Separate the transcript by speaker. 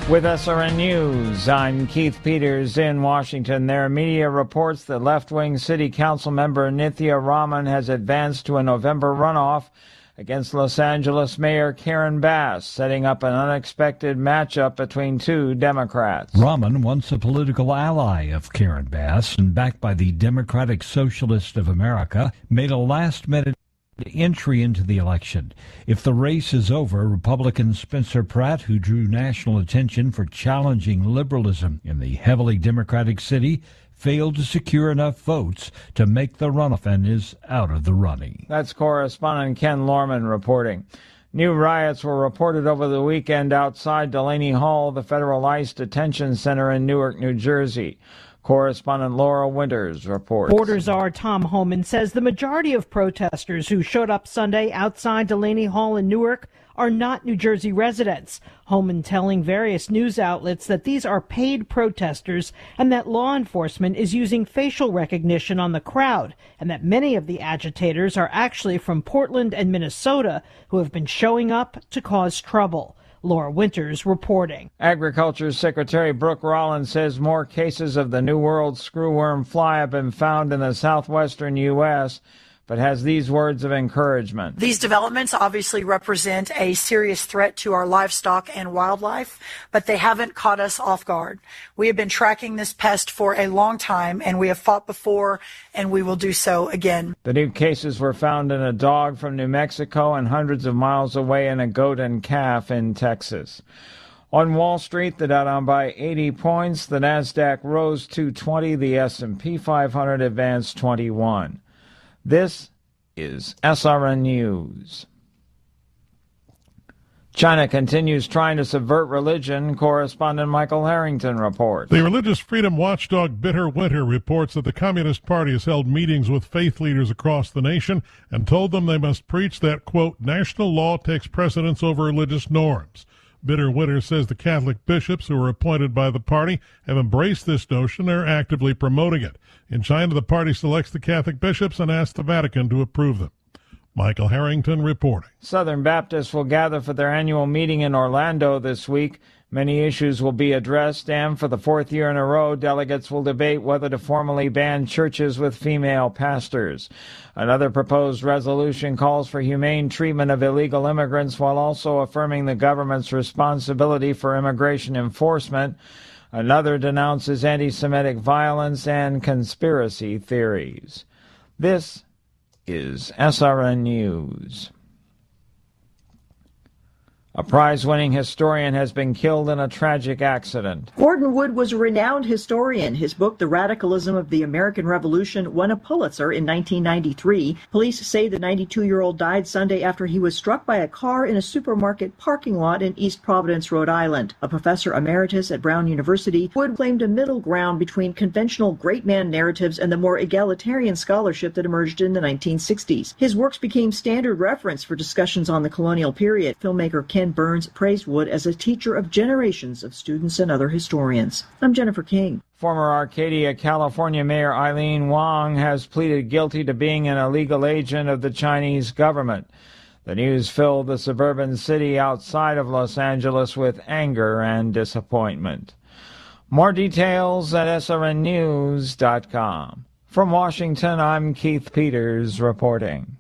Speaker 1: With SRN News, I'm Keith Peters in Washington. There are media reports that left-wing city council member Nithya Raman has advanced to a November runoff against Los Angeles Mayor Karen Bass, setting up an unexpected matchup between two Democrats.
Speaker 2: Raman, once a political ally of Karen Bass and backed by the Democratic Socialists of America, made a last-minute entry into the election. If the race is over, Republican Spencer Pratt, who drew national attention for challenging liberalism in the heavily Democratic city, failed to secure enough votes to make the runoff and is out of the running.
Speaker 1: That's correspondent Ken Lorman reporting. New riots were reported over the weekend outside Delaney Hall, the federal ICE detention center in Newark, New Jersey. Correspondent Laura Winters reports.
Speaker 3: Border czar Tom Homan says the majority of protesters who showed up Sunday outside Delaney Hall in Newark are not New Jersey residents. Homan telling various news outlets that these are paid protesters and that law enforcement is using facial recognition on the crowd, and that many of the agitators are actually from Portland and Minnesota who have been showing up to cause trouble. Laura Winters reporting.
Speaker 1: Agriculture Secretary Brooke Rollins says more cases of the New World screwworm fly have been found in the southwestern U.S., but has these words of encouragement.
Speaker 4: These developments obviously represent a serious threat to our livestock and wildlife, but they haven't caught us off guard. We have been tracking this pest for a long time, and we have fought before, and we will do so again.
Speaker 1: The new cases were found in a dog from New Mexico and hundreds of miles away in a goat and calf in Texas. On Wall Street, the Dow down by 80 points, the Nasdaq rose 220, the S&P 500 advanced 21. This is SRN News. China continues trying to subvert religion. Correspondent Michael Harrington reports.
Speaker 5: The religious freedom watchdog Bitter Winter reports that the Communist Party has held meetings with faith leaders across the nation and told them they must preach that, quote, national law takes precedence over religious norms. Bitter Winter says the Catholic bishops who are appointed by the party have embraced this notion and are actively promoting it. In China, the party selects the Catholic bishops and asks the Vatican to approve them. Michael Harrington reporting.
Speaker 1: Southern Baptists will gather for their annual meeting in Orlando this week. Many issues will be addressed, and for the fourth year in a row, delegates will debate whether to formally ban churches with female pastors. Another proposed resolution calls for humane treatment of illegal immigrants while also affirming the government's responsibility for immigration enforcement. Another denounces anti-Semitic violence and conspiracy theories. This is SRN News. A prize-winning historian has been killed in a tragic accident.
Speaker 6: Gordon Wood was a renowned historian. His book, The Radicalism of the American Revolution, won a Pulitzer in 1993. Police say the 92-year-old died Sunday after he was struck by a car in a supermarket parking lot in East Providence, Rhode Island. A professor emeritus at Brown University, Wood claimed a middle ground between conventional great man narratives and the more egalitarian scholarship that emerged in the 1960s. His works became standard reference for discussions on the colonial period. Filmmaker Ken Burns praised Wood as a teacher of generations of students and other historians. I'm Jennifer King.
Speaker 1: Former Arcadia, California Mayor Eileen Wong has pleaded guilty to being an illegal agent of the Chinese government. The news filled the suburban city outside of Los Angeles with anger and disappointment. More details at srnnews.com. From Washington, I'm Keith Peters reporting.